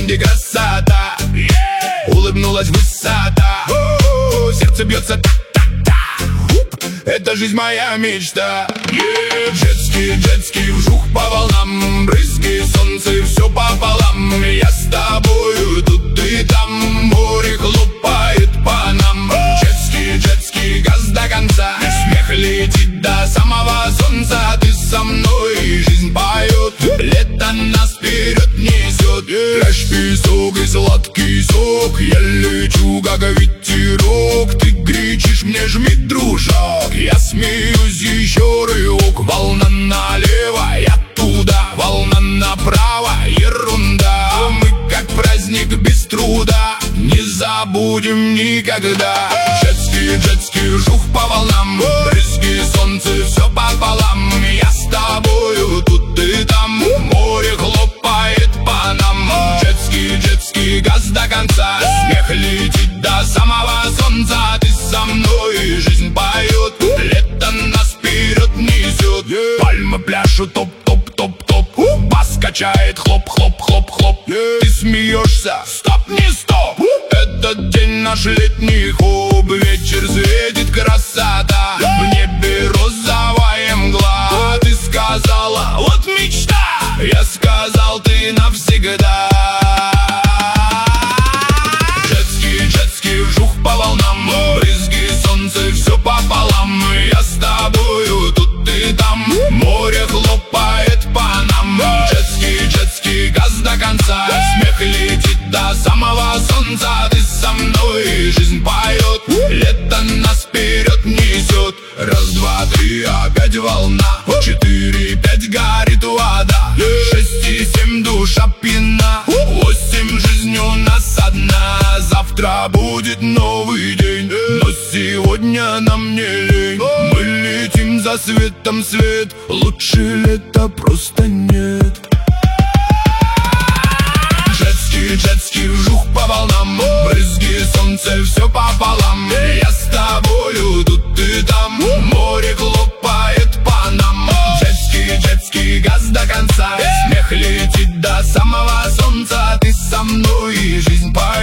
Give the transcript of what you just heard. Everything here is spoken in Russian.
где красота. Улыбнулась высота, сердце бьется так-так-так. Это жизнь моя мечта. Джетский, вжух по волнам, брызги, солнце, все пополам. Я с тобою тут и там, море хлопает по нам. Джетский, газ до конца, смех летит до самого солнца. Ты со мной, жизнь поет, лето нас вперед несет. Пляж, песок и сладкий сок, я лечу как ветерок. Ты кричишь мне: жми, дружок. Я смеюсь, еще рывок. Волна налево, я туда, волна направо, ерунда. Мы как праздник без труда, не забудем никогда. Джетский, жух по волнам, брызги, солнце, все пополам. Я с тобою тут и там, море хлопает по нам. Джетский, газ до конца, смех летит до самого солнца. Ты со мной, жизнь поет, лето нас вперед несет. Пальмы пляшут топ-топ-топ-топ, бас качает хлоп-хлоп-хлоп-хлоп. Ты смеешься, стоп, не стоп. Этот день наш летний хоп. Вечер светит красота, в небе розовая мгла. Ты сказала: вот мечта. Я сказал: ты навсегда. Джетский, вжух по волнам, брызги, солнце, все пополам. Я с тобою тут и там, море хлопает по нам. Джетский, газ до конца, смех летит до самого солнца. Ты со мной, жизнь поет, лето нас вперед несет. Раз, два, три, опять волна. 4, 5, горит вода. 6 и 7, душа пьяна. 8, жизнь у нас одна. Завтра будет новый день, но сегодня нам не лень. Мы летим за светом свет, лучше лета просто нет. Джетский, вжух по волнам, брызги, солнце, все пополам. Я с тобою тут и там, море хлопает по нам. Джетский, газ до конца, смех летит до самого солнца. Ты со мной, жизнь поет.